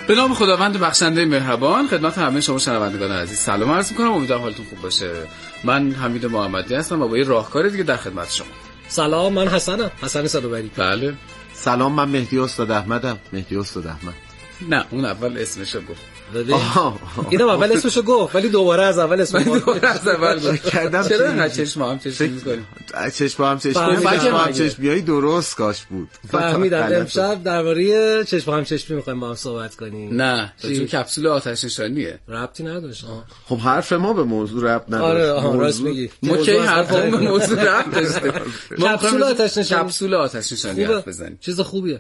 به نام خداوند بخشنده مهربان خدمت همه شما شنوندگان عزیز سلام عرض می‌کنم. امیدوارم حالتون خوب باشه. من حمید محمدی هستم و با یه راهکار دیگه در خدمت شما. سلام، من حسنم، حسن صدوبری. بله. سلام، من مهدی استاد احمدم، مهدی استاد احمد. نه اون اول اسمشو گفت. اینم اول اسمشو گفت ولی دوباره از اول اسمش کردم. چرا انقدر چشم هم می‌کنیم؟ چشم هم چشمیای درست کاش بود. فهمیدم. امشب درباره چشم هم چشمی می‌خوایم با هم صحبت کنیم. نه، چون کپسول آتش نشانیه. ربطی نداشت. خب حرف ما به موضوع ربط نداره. آره راست میگی. ما کی حرفمون به موضوع ربط داشته؟ کپسول آتش نشانی. کپسول آتش نشانی حرف بزنیم. چیز خوبیه.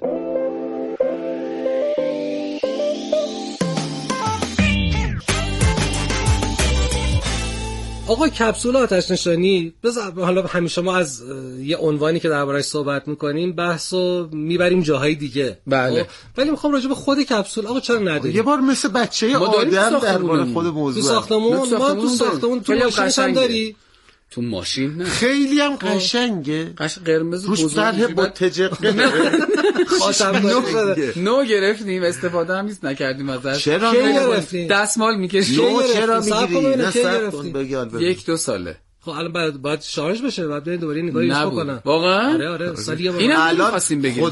آقا کپسول آتش نشانی، حالا همیشه ما از یه عنوانی که درباره‌اش صحبت می‌کنیم بحثو میبریم جاهای دیگه. بله. ولی میخوام راجع به خود کپسول آقا چرا نداریم؟ یه بار مثل بچه آدم درباره خود موضوع. تو ساختمون تو ماشینش هم داری؟ تو ماشین نه. خیلی هم قشنگه. قرمز بزرگ با تجقه. نو گرفتیم، استفاده هم نیست نکردیم ازش. چرا گرفتیم؟ دستمال میکشیم. نو چرا میگیری؟ نه صبر کن 1-2 ساله. خب الان باید شارژ بشه، بعد بریم دوباره نگاهش بکنم. واقعا؟ آره سالی الان خواستیم بگیریم.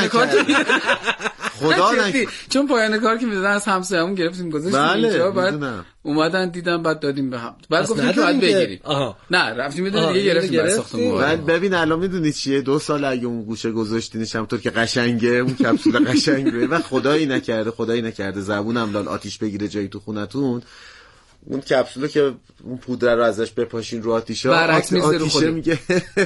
خدا نکنه. چون پایان کار که میدادن از همسایه‌مون گرفتیم گذاشتیم اینجا، بعد اومدن دیدم بعد دادیم به هم. بعد گفتیم که باید بگیریم. نه رفتیم دیگه گرفتیم بعد ساختمون. بعد ببین الان میدونی چیه، 2 سال اگه اون گوشه گذاشتینش همونطور که قشنگه، اون کپسول قشنگه و خدایی نکرده زبونم لال آتیش بگیره جایی تو خونتون، اون کپسولو که اون پودر رو ازش بپاشین رو آتیشه میگه.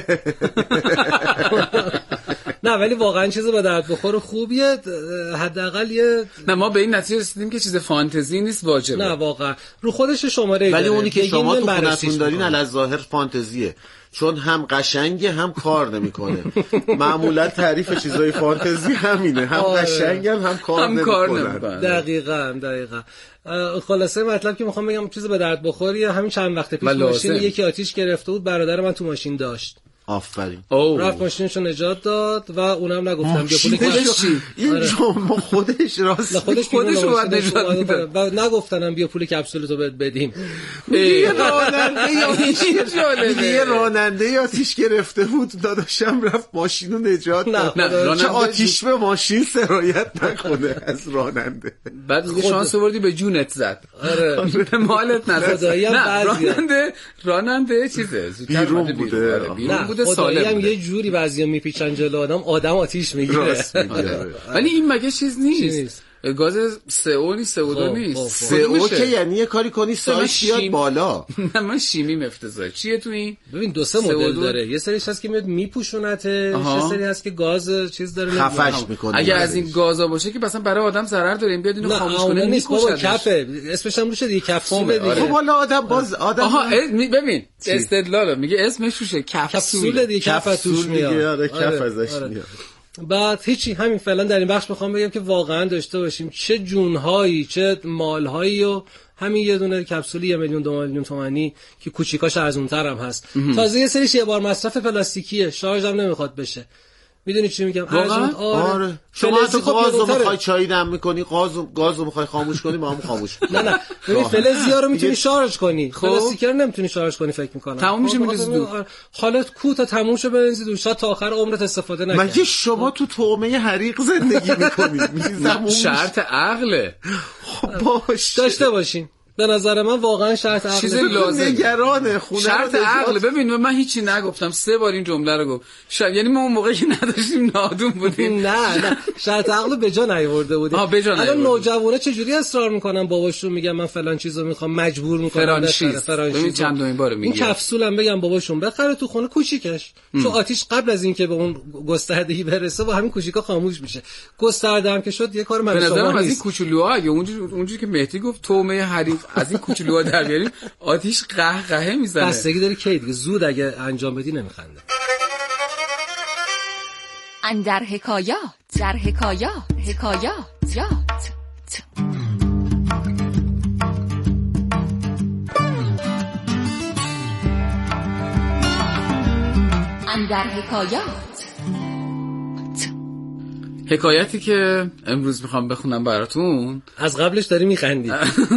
نه ولی واقعا چیز به درد بخور خوبیه. حداقل نه ما به این نتیجه رسیدیم که چیز فانتزی نیست، واجبه. نه واقعا رو خودش شماره ولی اونی که شما تو خونتون دارین علاوه ظاهر فانتزیه، چون هم قشنگه هم کار نمیکنه. معمولا تعریف چیزای فانتزی همینه، هم قشنگن هم کار نمیکنن. دقیقاً. خلاصه مطلب که میخوام بگم چیز به درد بخوریه. همین چند وقت پیش ماشین یکی آتیش گرفته بود، برادر من تو ماشین داشت. آفرین. رفت ماشینشو نجات داد و اونم نگفتم بیا پول کپسول. این جمله خودش راست. خودش باید نجات میداد و نگفتنم بیا پول کپسولتو بهت بدیم. یه راننده آتیش گرفته بود، داداشم رفت ماشینو نجات داد. چه آتیش به ماشین سرایت نکنه از راننده. بعد شانس آوردی به جونت زد. آره مالت نزد. نه راننده چیزه بیرون بوده. خداییم یه جوری بعضیا میپیچن جلو آدم آتیش میگیره. ولی این مگه چیز نیست. گاز CO نیست، CO2 نیست. CO که یعنی یه کاری کنی سایش بیاد بالا. نه من شیمیم افتضاحه. چیه تو این؟ ببین 2-3 مدل داره. یه سریش هست که میاد میپوشونته، یه سری هست که گاز چیز داره خفش میکنه. اگه از این گازا باشه که مثلا برای آدم ضرر داره، بیاد اینو خاموش کنه میکشه. کفه اسمش هم روشه دیگه، کپسول دیگه. خب حالا آدم ببین استدلال میگه اسمش روشه کپسول دیگه، کف توش میاد. کف ازش میاد. بعد هیچی، همین فعلا در این بخش میخوام بگم که واقعا داشته باشیم چه جونهایی چه مالهایی و همین یه دونه کپسولی 1 میلیون 2 میلیون تومانی که کوچیکاش ارزان‌تر هم هست. تازه یه سریش یه بار مصرف پلاستیکیه، شارژ هم نمیخواد بشه. میدونی چی میگم؟ آره. شما تو گازو میخوای چای دم میکنی، گازو میخوای خاموش کنی، ما هم خاموش. نه ببین فلزیا رو میتونی شارژ کنی، پلاستیکی رو نمیتونی شارژ کنی فکر میکنم. تموم میشه میریزی دور. حالت کوتا تموم شه بنزین دور، شاید تا آخر عمرت استفاده نکنی. مگه شما تو طعمه حریق زندگی میکنی؟ شرط عقله. باش داشته باشین. به نظر من واقعا شرط عقل چیز لازم نگرانه خونه شرط عقل. ببین من هیچی نگفتم، 3 بار این جمله رو گفت. یعنی ما اون موقعی که نداشتیم نادون بودیم. نه شرط عقل به جا نیاورده بودیم. الان نوجوانا چه جوری اصرار میکنن باباشون میگن من فلان چیزو میخوام، مجبور میکنن ببین چند دومین بار میگه این کپسولم بگم باباشون بخره تو خونه کوچیکش، چون آتیش قبل از اینکه به اون گستردگی برسه با همین کوچیکا خاموش میشه. گسترده هم که شد یه کار من شما از این کوچولوها اگه اونجوری که مهدی گفت تومه حریق از این کوچولوها در بیاریم آتیش قهقهه میزنه. بستگی داره کی دیگه، زود اگه انجام بدی نمیخنده. اندر حکایات در حکایات اندر حکایات. حکایتی که امروز میخوام بخونم براتون از قبلش داری میخندی؟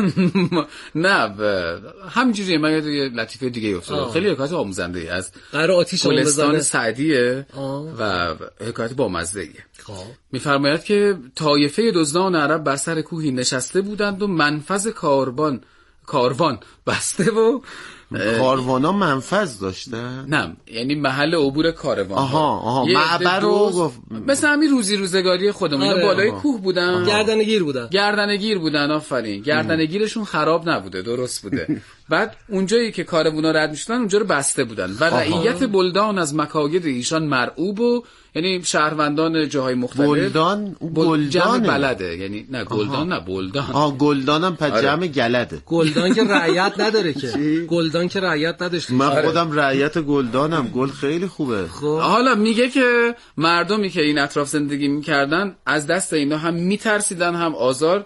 نه همینجوریه، من یه لطیفه دیگه افتاد. خیلی حکایت آموزنده ای از گلستان سعدیه و حکایت بامزه ایه. میفرماید که طایفه دزدان عرب بر سر کوهی نشسته بودند و منفذ کاروان بسته و کاروانا منفذ داشتن؟ نه یعنی محل عبور کاروان. آها معبر رو گفت مثل همین روزگاری خودمون. بالای کوه بودن، گردنگیر بودن. آفرین، گردنگیرشون خراب نبوده، درست بوده. بعد اونجایی که کاروانا رد میشدن اونجا رو بسته بودن و رعیت بلدان از مکاید ایشان مرعوب و یعنی شهروندان جاهای مختلف. گلدان جمع بلده، یعنی نه گلدان نه بلدان. گلدانم پس جمع گلده. گلدان که رعیت نداره که. گلدان که رعیت نداشته. من خودم رعیت گلدانم. گل خیلی خوبه. حالا میگه که مردمی که این اطراف زندگی میکردن از دست اینا هم میترسیدن، هم آزار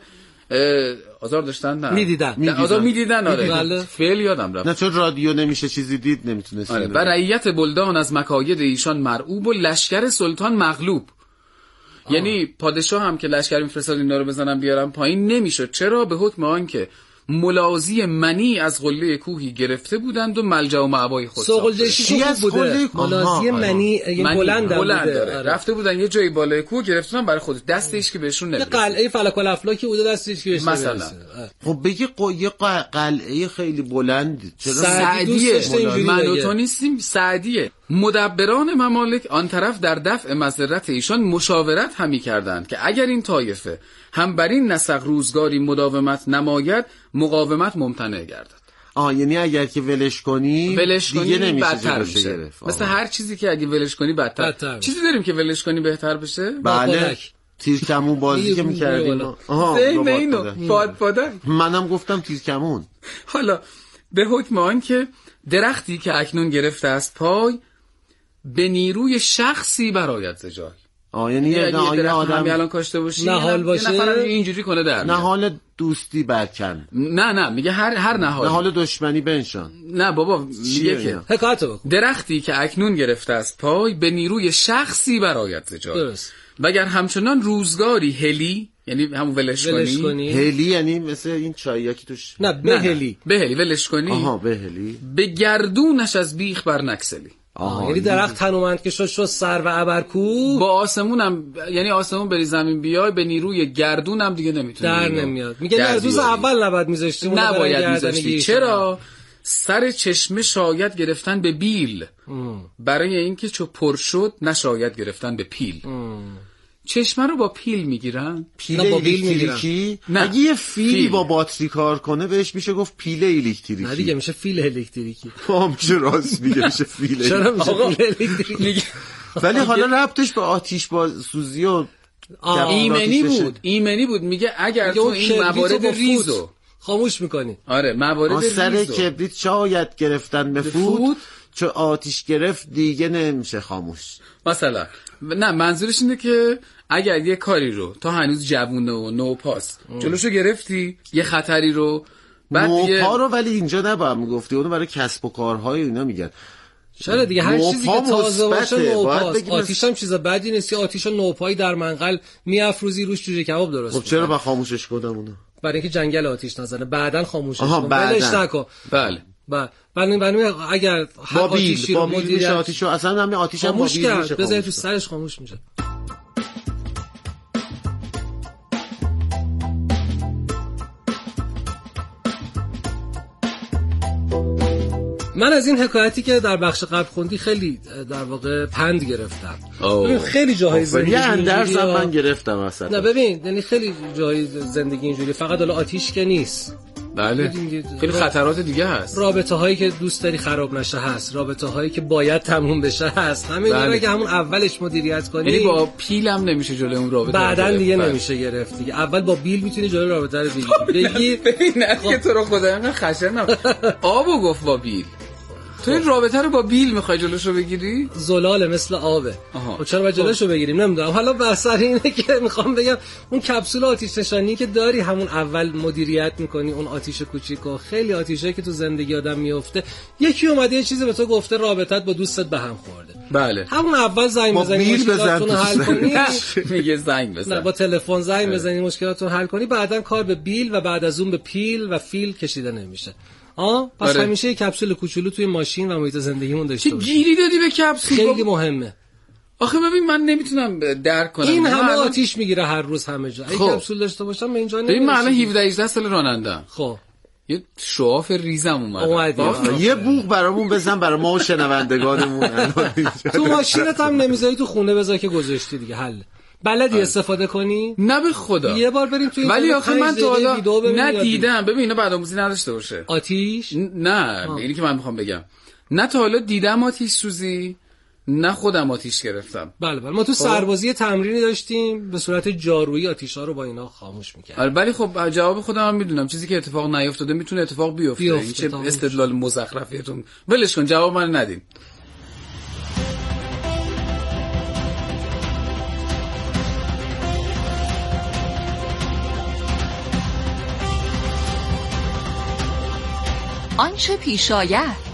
داشتن. نه میدیدن. آره فعل یادم رفت. نه چون رادیو نمیشه چیزی دید، نمیتونست. آره و رعیت بلدان از مکاید ایشان مرعوب و لشکر سلطان مغلوب. یعنی پادشاه هم که لشکر میفرستاد اینا رو بزنن بیارن پایین نمیشد. چرا؟ به حکم آن که ملازی منی از قله کوهی گرفته بودند و ملجا و مأوای خود بوده. ملازی منی بلند داره. رفته بودن یه جایی بالای کوه گرفتن برای خود، دستش که بهشون نمیرسه. یه قلعه فلک الافلاکی بوده دستش که بهش مثلا. خب بگی یه قلعه خیلی بلند. چرا؟ سعدیه. من و تو نیستیم، سعدیه. مدبران ممالک آن طرف در دفع مضرت ایشان مشاورت همی کردند که اگر این طایفه هم بر این نسق روزگاری مداومت نماید مقاومت ممتنع گردد. یعنی اگر که ولش کنی دیگه نمیشه بدتر میشه. مثل هر چیزی که اگه ولش کنی بدتر. چیزی داریم که ولش کنی بهتر بشه؟ بله. تیرکمون بازی که میکردیم. اینو پادر منم گفتم تیرکمون. حالا به حکم آن که درختی که اکنون گرفته است پای به نیروی شخصی برآید ز جای. یعنی یه آدم الان کاشته باشی نهال باشه، یه نفر اینجوری کنه در نهال دوستی برکن. نه میگه هر نهال دشمنی بنشان. نه بابا میگه که حکایتو درختی که اکنون گرفته است پای به نیروی شخصی برآید ز جای. درست. وگر همچنان روزگاری هلی، یعنی همون ولش کنی. هلی یعنی مثل این چایی که توش بهلی ولش کنی. بهلی به گردونش از بیخ بر نکسلی. یعنی درخت تنومند که شد سر و ابرکو با آسمونم، یعنی آسمون بری زمین بیای به نیروی گردونم دیگه نمیتونه در نمیاد. میگه در روز اول نباید میذاشتیم، نباید میذاشتی. چرا؟ سر چشمه شاید گرفتن به بیل، برای اینکه چو پر شد نشاید گرفتن به پیل. چشمه رو با پیل میگیرن. پیل الکتریکی؟ اگه یه فیلی با باتری کار کنه بهش میشه گفت پیل الکتریکی. نه دیگه میشه فیل الکتریکی. میشه راست میگه، میشه فیل. چرا میشه فیل الکتریکی؟ ولی حالا ربطش به آتش سوزی و ایمنی بود. میگه اگر تو این موارد ریزو خاموش میکنی. آره موارد ریزو سر کبریت شاید گرفتن به فوت، چون آتش گرفت دیگه نمیشه خاموش. مثلا نه منظورش اینه که اگر یه کاری رو تا هنوز جوونه و نوپاس جلوشو گرفتی، یه خطری رو نوپا رو، ولی اینجا نباید میگفتی، اونو برای کسب و کارهای اینا میگن. چرا دیگه هر چیزی که تازه باشه نوپاست. آتیش هم چیز بدی نیست. آتیش نوپایی در منقل میافروزی روش جوجه کباب درست. خب چرا با خاموشش کنم اونو؟ برای اینکه جنگل آتیش نزنه، بعدن خاموشش کن، ولش نکن. بله. بعد اگر با آتیشی رو مدیریت آتیشو اصلا همین آتیش هم با بیل میشه، بذار تو سرش خاموش میشه. من از این حکایتی که در بخش قبل خوندی خیلی در واقع پند گرفتم. ببین خیلی جاهای زندگی اینجوریه. من گرفتم اصلا. نه ببین یعنی خیلی جاهای زندگی اینجوری، فقط حالا آتیش که نیست. بله خیلی خطرات دیگه هست. رابطه هایی که دوست داری خراب نشه هست، رابطه هایی که باید تموم بشه هست. همین رو که همون اولش مدیریت کنی. یعنی با پیل هم نمیشه جلوی اون رابطه بعدن دیگه نمیشه گرفت دیگه. اول با بیل میتونی جلوی رابطه رو بگیری. ببین نه تو رو خدا اینقدر خشنم. آبو گفت با بیل. تو این رابطه رو با بیل میخوای جلوشو بگیری؟ زلاله مثل آبه. و چرا باید جلوشو بگیریم نمیدونم. حالا بحث اینه که میخوام بگم اون کپسول آتش نشانی که داری همون اول مدیریت میکنی، اون آتش کوچیکو، خیلی آتیشه که تو زندگی آدم میفته. یکی اومده یه چیزی به تو گفته رابطت با دوستت به هم خورده. بله همون اول زنگ بزنید مشکلاتتون رو حل کنید. میگه زنگ بزن. نه با تلفن زنگ بزنید مشکلاتتون حل کنید، بعداً کار به بیل و بعد از اون به پیل و فیل کشیده نمیشه. پس همیشه یک کپسول کوچولو توی ماشین و محیط زندگیمون داشته باشیم. چه گیری دادی به کپسول؟ خیلی مهمه. آخه ببین من نمیتونم درک کنم این همه آتیش میگیره هر روز همه جا. اگه کپسول داشته باشم به اینجا نمیرسم. من الان 17 18 سال راننده‌ام. خب یه شواف ریزم اومد. یه بوق برامون بزن برای ما و شنوندگانمون. تو ماشینت هم نمیذاری تو خونه بذار که گذاشتی دیگه حل. بلدی استفاده کنی؟ نه به خدا. یه بار بریم توی ولی آخه من تو حالا ندیدم. ببین اینا بعدآموزی نداشته باشه. آتیش؟ نه اینی که من میخوام بگم. نه تا حالا دیدم آتیش سوزی، نه خودم آتیش گرفتم. بله ما تو سربازی تمرینی داشتیم به صورت جارویی آتیش‌ها رو با اینا خاموش می‌کردیم. ولی خب جواب خودم هم میدونم چیزی که اتفاق نیفتاده میتونه اتفاق بیفته. این چه استدلال مزخرفیتون. ولش کن جواب من ندین. آنچه پیش آید.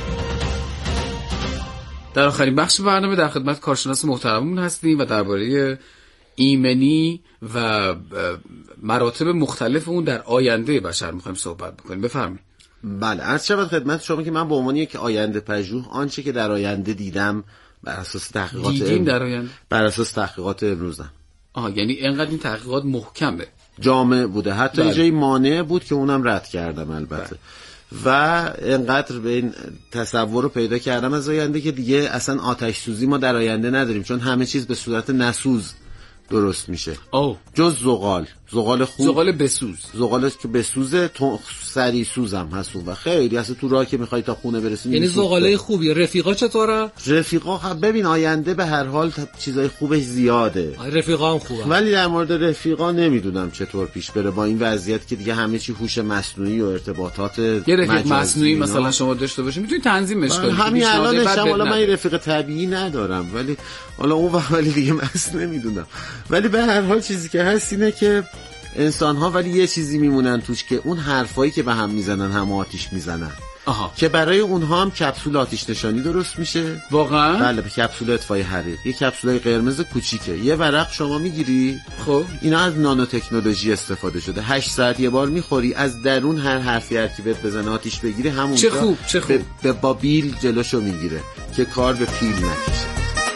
در آخرین بخش برنامه در خدمت کارشناس محترممون هستیم و درباره ایمنی و مراتب مختلف اون در آینده بشر می‌خوایم صحبت بکنیم. بفرمایید. بله عرض شود خدمت شما که من به عنوان یک آینده پژوه آنچه که در آینده دیدم بر اساس تحقیقات در آینده بر اساس تحقیقات امروزم. یعنی اینقدر این تحقیقات محکمه، جامع بوده، حتی یه جایی مانع بود که اونم رد کردم البته. و انقدر به این تصور رو پیدا کردم از آینده که دیگه اصلا آتش سوزی ما در آینده نداریم، چون همه چیز به صورت نسوز درست میشه. جز زغال خوب، زغال بسوز، زغالی که بسوزه سری سوزم هست و خیلی اصلا تو راه که میخوای تا خونه برسی. یعنی زغاله خوبی. رفیقا چطوره؟ رفیقا ببین آینده به هر حال چیزای خوبش زیاده. رفیقا هم خوبه، ولی در مورد رفیقا نمیدونم چطور پیش بره با این وضعیت که دیگه همه چی هوش مصنوعی و ارتباطات یه رفیق مصنوعی مثلا شما داشته باشید میتونید تنظیمش کنید. همین الانش حالا من رفیق طبیعی ندارم، ولی حالا اون ولی دیگه مس نمیدونم. ولی به هر حال چیزی که هست اینه که انسان ها ولی یه چیزی میمونن توش که اون حرفایی که به هم میزنن هم آتیش میزنن. که برای اونها هم کپسول آتش نشانی درست میشه. واقعا؟ بله، به کپسول اطفای حریق. یه کپسولای قرمز کوچیکه، یه ورق شما میگیری. خب اینا از نانو تکنولوژی استفاده شده. 8 ساعت یه بار میخوری، از درون هر حرفی که بهت بزنه آتش بگیره همون. چه خوب. با بیل جلوشو میگیره که کار به پیل نکشه.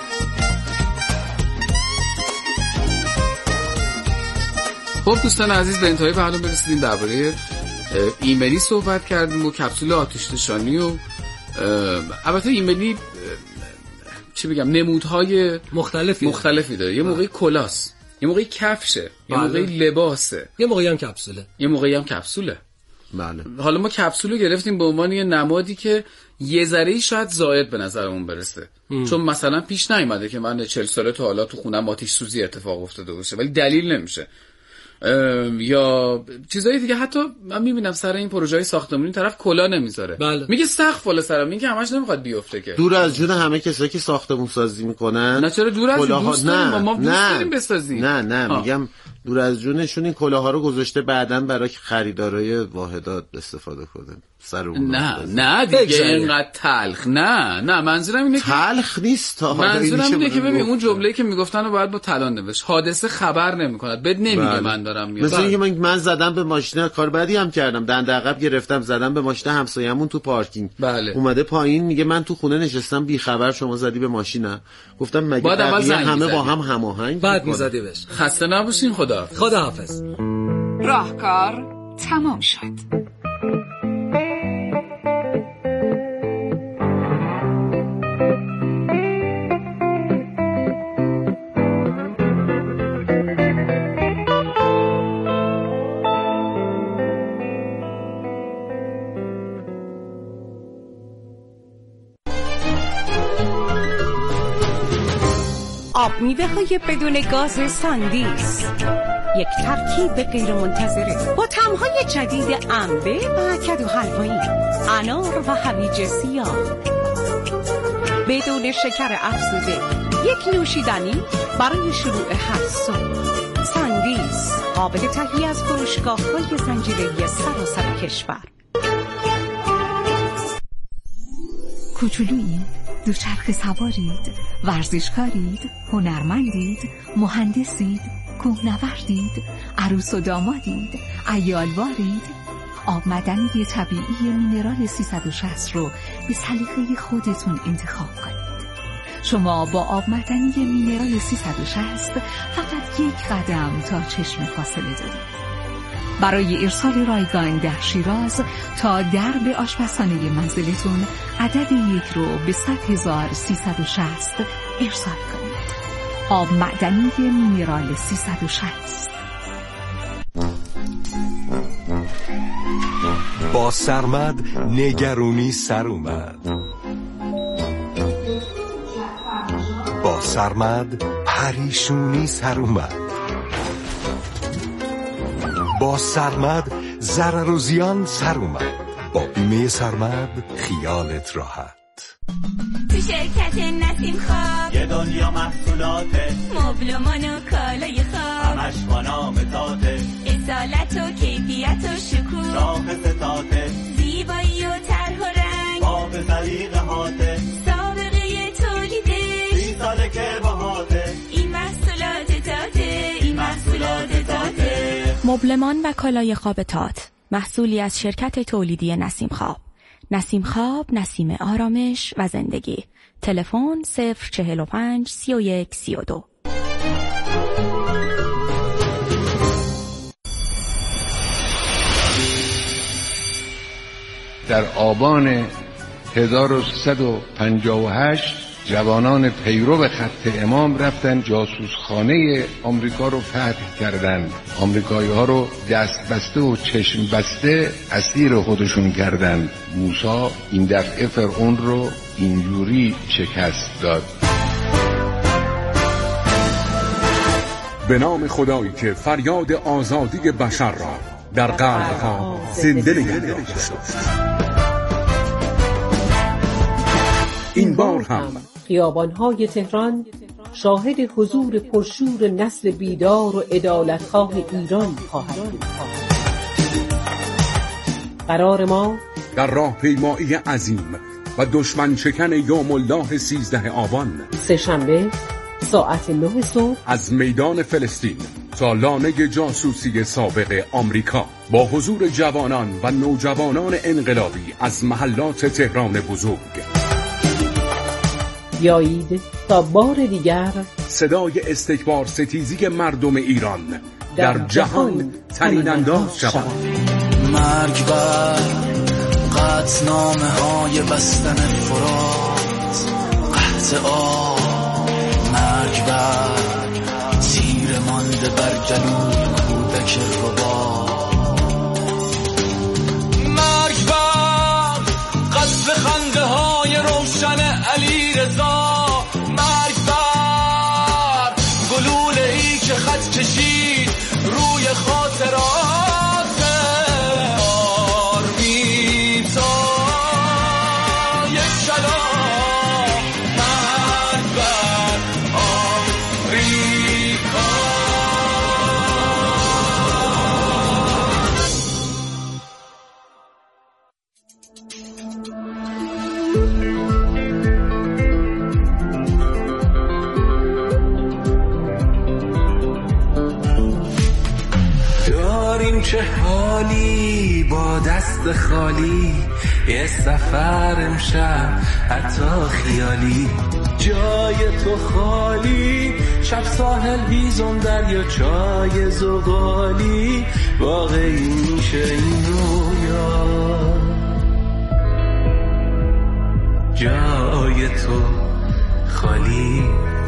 خب دوستان عزیز به انتهای برنامه برسیدیم. درباره ایمنی صحبت کردیم و کپسول آتش نشانی و البته ایمنی چی بگم نمودهای مختلفی داره. یه موقعی کلاس، یه موقعی کفشه، یه موقعی لباسه، یه موقعی هم کپسوله. بله. حالا ما کپسول رو گرفتیم به عنوان یه نمادی که یه ذره‌ای شاید زائد به نظرمون برسه. چون مثلا پیش نیومده که من 40 ساله تا حالا تو خونم آتش سوزی اتفاق افتاده باشه، ولی دلیل نمیشه. یا چیزای دیگه. حتی من میبینم سر این پروژه‌های ساختمانی طرف کلا نمیذاره. بله. میگه سقف بالا سرم، میگه همش نمیخواد بیفته که. دور از جون همه کسایی که ساختمون سازی میکنن. نه چرا دور از جون؟ دوست داریم ما دوست داریم بسازیم. نه میگم دور از جونشون این کلاها رو گذاشته بعداً برای خریدارای واحدات استفاده کنه. سر اون نه دیگه اینقدر تلخ. نه منظورم اینه که تلخ نیست. منظورم اینه که ببین اون جمله‌ای که میگفتن رو باید با طلا نوشت. حادثه خبر نمیکنه، بد نمیگه من دارم میگم. مثلا اینکه من زدم به ماشین، کار بعدی هم کردم، دنده عقب گرفتم زدم به ماشین همسایه‌مون تو پارکینگ. بله. اومده پایین میگه من تو خونه نشستم بی خبر شما زدی به ماشینم. گفتم مگه همه با هم هماهنگ؟ بعد میزدی بهش. خسته نباشین. خداحافظ. راهکار تمام شد. آب میوه های بدون گاز ساندیس، یک ترکیب غیر منتظره با طعم‌های جدید انبه و کدو حلوایی، انار و هویج سیاه، بدون شکر افزوده، یک نوشیدنی برای شروع هر صبح. ساندیس قابل تهیه از فروشگاه‌های زنجیره‌ای سراسر کشور. کوچولویی دوچرخه سوارید، ورزشکارید، هنرمندید، مهندسید، کوهنوردید، عروس و دامادید، عیالوارید. آب معدنی طبیعی مینرال 360 رو به سلیقه خودتون انتخاب کنید. شما با آب معدنی مینرال 360 فقط یک قدم تا چشم فاصله دارید. برای ارسال رایگان در شیراز تا درب آشپزخانه منزلتون عدد 1 رو به 100,360 ارسال کنید. آب معدنی مینرال 360. با سرمد نگرونی سر اومد، با سرمد پریشونی سر اومد، با سرمد ضرر و زیان سر اومد. با بیمه سرمد خیالت راحت. تو شرکت نسیم خواب یه دنیا محصولاته، مبلمان و کالای خواب، همش با نام تاته، اصالت و کیفیت و شکوه، شاخص تاته، زیبایی و طرح و رنگ، باب سلیقه هاته، سابقه تولیده، 30 ساله که باهاته. این محصولات تاته، این محصولات تاته. مبلمان و کالای خواب تات، محصولی از شرکت تولیدی نسیم خواب. نسیم خواب، نسیم آرامش و زندگی. تلفن 045 31 32. در آبان 1358 جوانان پیرو خط امام رفتن جاسوسخانه آمریکا رو فتح کردند. آمریکایی‌ها رو دست بسته و چشم بسته اسیر خودشون کردند. موسی این دفعه فرعون رو اینجوری شکست داد. به نام خدایی که فریاد آزادی بشر را در قلب‌ها زنده نگه داشت. این بار هم خیابان‌های تهران شاهد حضور پرشور نسل بیدار و عدالتخواه ایران خواهد بود. قرار ما در راهپیمایی عظیم و دشمن شکن یوم الله 13 آبان، سه‌شنبه ساعت 9 صبح از میدان فلسطین تا لانه جاسوسی سابق آمریکا، با حضور جوانان و نوجوانان انقلابی از محلات تهران بزرگ. بیایید تا بار دیگر صدای استکبار ستیزی مردم ایران در جهان طنین انداز شود. مرگ بر قطعنامه های بستن فرات، قحط آب، مرگ بر تیر مانده بر جلوی کودک ربات، مرگ بر قصد خنده های روشن علی رضا، مرگ بر گلوله ای که خط کشید روی خاطرات. چه حالی با دست خالی، یه سفر امشب حتی خیالی، جای تو خالی، شب ساحل هیزم دریا چای زغالی، واقعی میشه این رویا، جای تو خالی،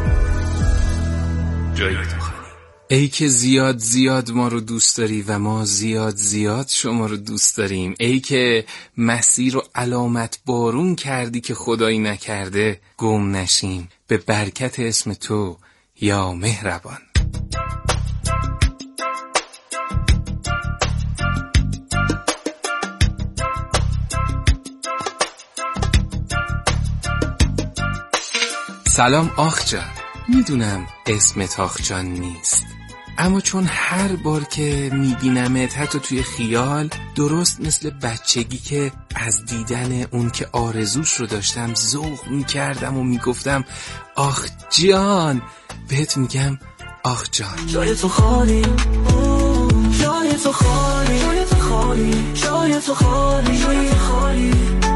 جای تو خالی. ای که زیاد زیاد ما رو دوست داری و ما زیاد زیاد شما رو دوست داریم. ای که مسیر رو علامت بارون کردی که خدایی نکرده گم نشیم، به برکت اسم تو یا مهربان. سلام آخ جان، میدونم اسمت آخ جان نیست، اما چون هر بار که میبینمت حتی توی خیال، درست مثل بچگی که از دیدن اون که آرزوش رو داشتم ذوق میکردم و میگفتم آخ جان، بهت میگم آخ جان. جای تو خالی، جای تو خالی، جای تو خالی، جای تو خالی، جای خالی.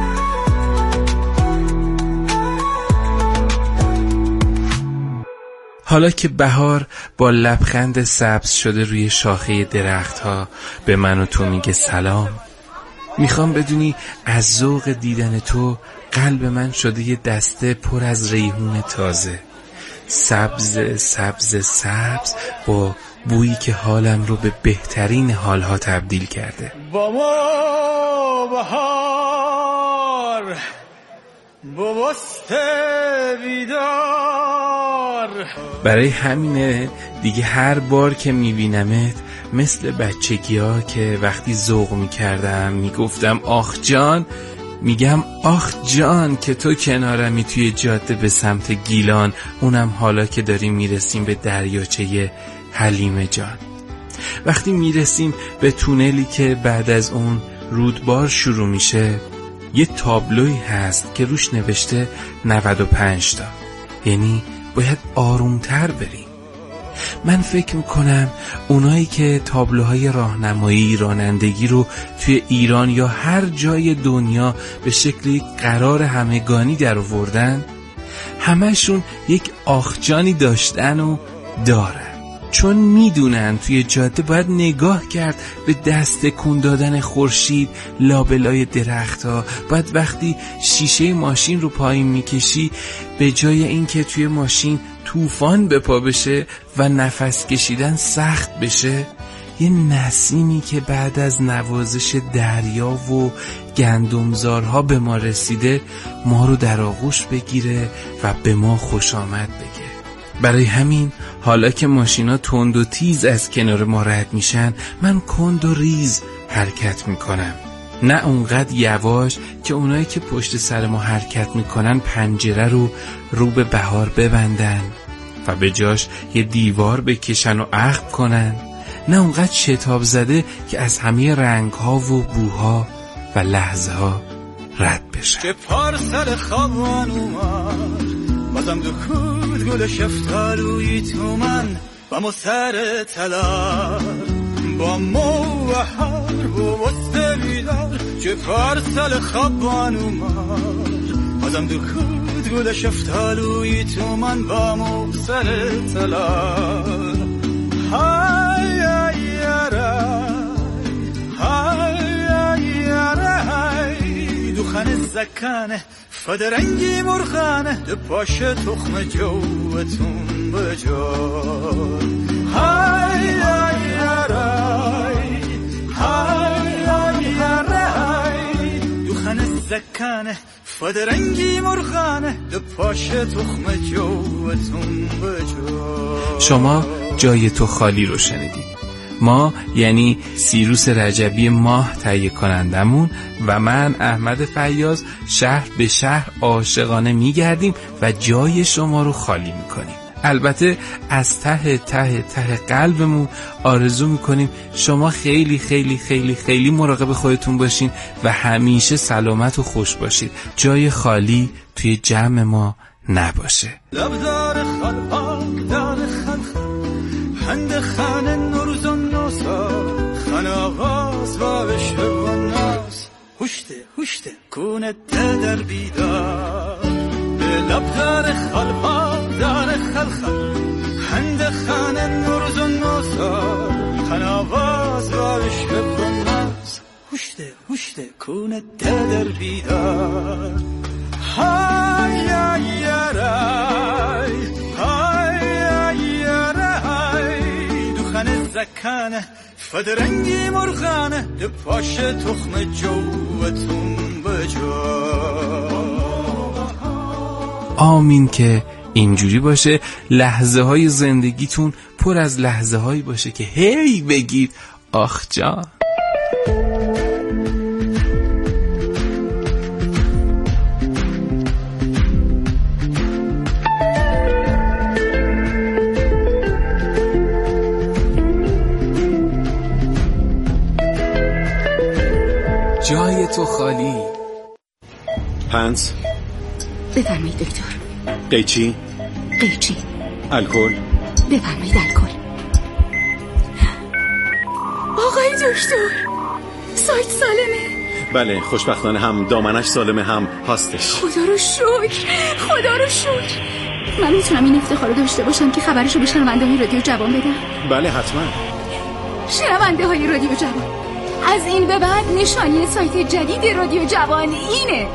حالا که بهار با لبخند سبز شده روی شاخه درختها به من و تو میگه سلام، میخوام بدونی از ذوق دیدن تو قلب من شده یه دسته پر از ریحون تازه، سبز سبز سبز، با بویی که حالم رو به بهترین حالها تبدیل کرده. با ما بهار بوست بیدار. برای همینه دیگه هر بار که میبینمت مثل بچگی ها که وقتی ذوق میکردم میگفتم آخ جان، میگم آخ جان که تو کنارمی توی جاده به سمت گیلان، اونم حالا که داریم میرسیم به دریاچه حلیم جان. وقتی میرسیم به تونلی که بعد از اون رودبار شروع میشه، یه تابلوی هست که روش نوشته 95 تا، یعنی باید آرومتر بریم. من فکر میکنم اونایی که تابلوهای راهنمایی رانندگی رو توی ایران یا هر جای دنیا به شکل قرار همگانی در آوردن، همشون یک آخجانی داشتن و دارن، چون میدونن توی جاده باید نگاه کرد به دست تکون دادن خورشید لابلای درخت‌ها. باید وقتی شیشه ماشین رو پایین میکشی، به جای اینکه توی ماشین طوفان به پا بشه و نفس کشیدن سخت بشه، یه نسیمی که بعد از نوازش دریا و گندمزارها به ما رسیده ما رو در آغوش بگیره و به ما خوش آمد بگه. برای همین حالا که ماشینا تند و تیز از کنار ما رد میشن، من کند و ریز حرکت میکنم، نه اونقدر یواش که اونایی که پشت سر ما حرکت میکنن پنجره رو به بهار ببندن و به جاش یه دیوار بکشن و عقب کنن، نه اونقدر شتاب زده که از همه رنگ‌ها و بوها و لحظه‌ها رد بشن. که پارسال خوابان اومد بازم دکود گل شفتالوی تو من و ما سر تلار با موهر و وسط بیدار. که پارسال خوابان اومد بازم دکود گل شفتالوی تو من با ما سر تلار. های های های دوخن زکانه فدرنگی مرخانه ده پاش تخم جوتون بجار. های های های دوخن زکانه فدرنگی مرخانه ده پاش تخم جوتون بجار. شما جای تو خالی رو شنیدید. ما یعنی سیروس رجبی ماه تهیه کنندمون و من احمد فیاض شهر به شهر عاشقانه میگردیم و جای شما رو خالی میکنیم. البته از ته ته ته قلبمون آرزو میکنیم شما خیلی خیلی خیلی خیلی مراقب خودتون باشین و همیشه سلامت و خوش باشید. جای خالی توی جمع ما نباشه. لبدار خلق دار خلق هند خانه نورزون نوسا خانه آغاز و بشه و ناس هشته هشته کونه در بیدار. به لبدار خلق دار خلق هند خانه نورزون نوسا خانه آغاز و بشه و ناس هشته هشته کونه در بیدار. های های زکانه فدرنگی مرغانه ده پاش تخم جوتون بجار. آمین که اینجوری باشه. لحظه های زندگیتون پر از لحظه هایی باشه که هی بگید آخ جان. جای تو خالی. پنس. بفرمایید دکتر. قیچی. قیچی. الکل. بفرمایید الکل. آقای دکتر، سایت سالمه؟ بله، خوشبختانه هم دامنش سالمه هم هاستش. خدا رو شکر، خدا رو شکر. من میتونم این افتخار رو داشته باشم که خبرشو به شنونده های رادیو جوان بدم؟ بله حتما. شنونده های رادیو جوان، از این به بعد نشانی سایت جدید رادیو جوان اینه: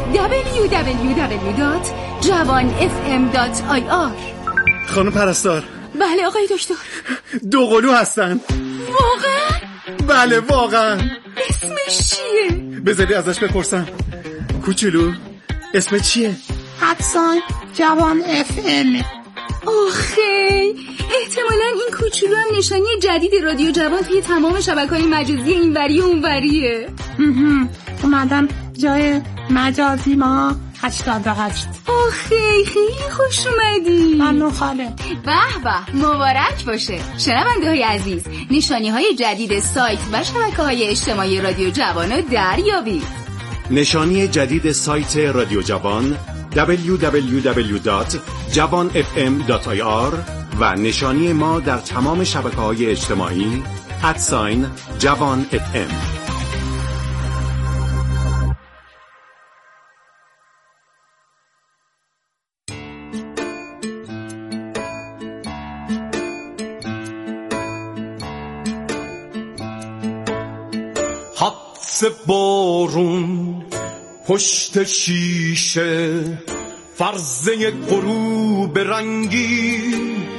www.javanfm.ir. خانم پرستار. بله آقای دکتر. دوقلو هستن. واقعا؟ بله واقعا. اسمش چیه؟ بذاری ازش بپرسم. کوچولو اسم چیه؟ حدسان جوان FM. آخی احتمالاً این کوچولو هم نشانی جدید رادیو جوان توی تمام شبکه‌های مجازی اینوری و اونوریه. اومدم جای مجازی ما 88. آخی خیلی خوش اومدی. ممنون خاله. به به، مبارک باشه. شنونده های عزیز، نشانی های جدید سایت و شبکه‌های اجتماعی رادیو جوان رو دریابید. نشانی جدید سایت رادیو جوان www.javanfm.ir و نشانی ما در تمام شبکه‌های اجتماعی @javanfm. حدس بارون پشت شیشه، فرضه غروب رنگی،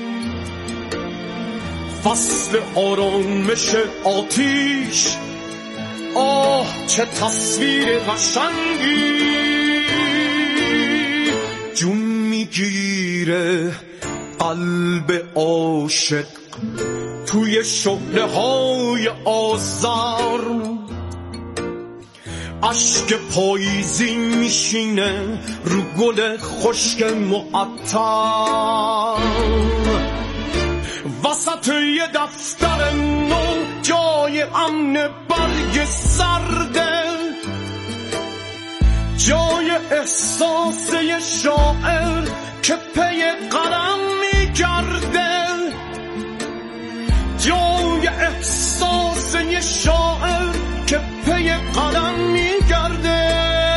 فصل آرامش آتیش، آه چه تصویر قشنگی، جون میگیره قلب عاشق توی شعله های آزار، عشق پاییزی میشینه رو گل خشک معطر، وسط یه دفتر نو جای امن برگ سرده، جای احساس یه شاعر که پی قلم میگرده، جای احساس یه شاعر که پی قلم میگرده.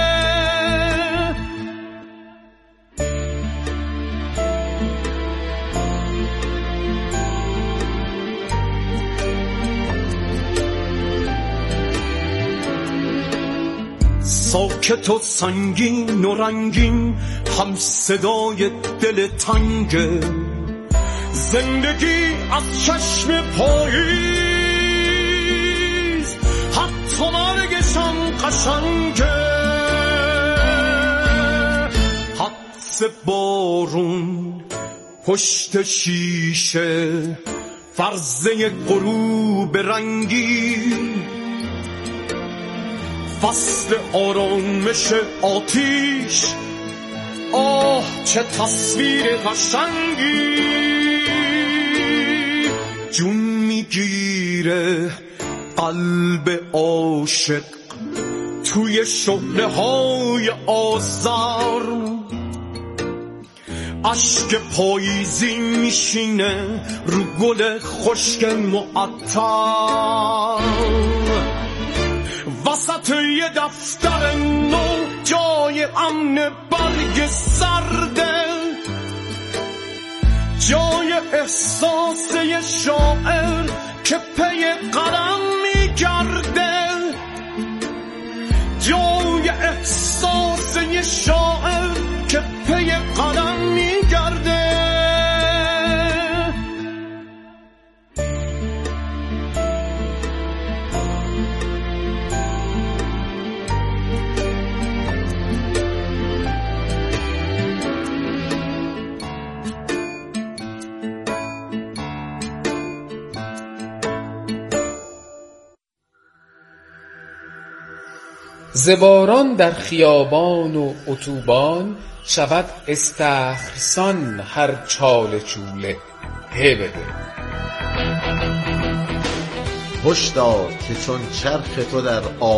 ساکت و سنگین و رنگین هم صدای دل تنگه، زندگی از چشم پاییز حتی مرگشم قشنگه، حدس بارون پشت شیشه، فرضه غروب رنگی، فصل آرامش آتیش، آه چه تصویر قشنگی، جون میگیره قلب عاشق توی شعله های آزار، عشق پاییزی میشینه رو گل خشک معطر، وسط یه دفتر نو جای امن برگ سرده، جای احساس یه شاعر که پی قلم میگرده، جای احساس یه شاعر که پی قلم میگرده. زباران در خیابان و اتوبان، شود استخرسان هر چاله چوله. بده هشدار که چون چرخ تو در